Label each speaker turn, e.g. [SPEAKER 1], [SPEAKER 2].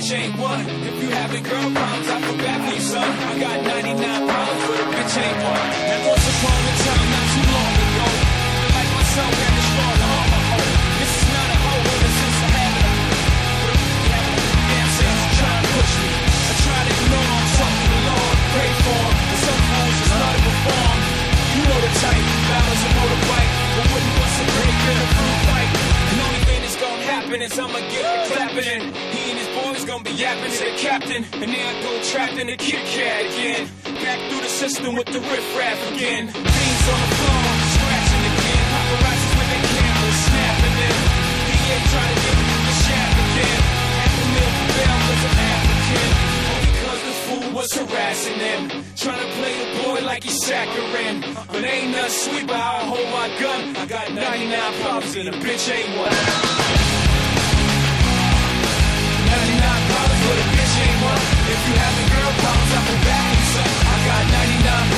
[SPEAKER 1] bitch ain't one. If you having girl problems, I feel bad for you, son. I got 99 problems, but a bitch ain't one. Now once upon a time, not too long ago, feeling like myself had to start all my hoe. This is not a hoe, this is a habit. But a habit, damn sense, trying to push me. I try to ignore him, talk to the Lord, pray for him. But some fools just not to perform. You know the type, balance a motorbike, but wouldn't bust a break in a fruit fight. And only thing that's gonna happen is I'ma get the clapping in. He and his boys gonna be yapping to the captain. And then I go trapped in the Kit Kat again. Back through the system with the riff-raff again. Beans on the floor, scratching again. Paparazzis with their cameras snapping in. DA trying to get me through the shaft again. Half a meal for bail cause I'm African. Only cause the fool was harassing them. Trying to play the boy like he's saccharine. But ain't nothing sweet but how I hold my gun. I got 99 problems and a bitch ain't one. 99 problems but a bitch ain't one. If you having girl problems, I feel bad for you, son. I got 99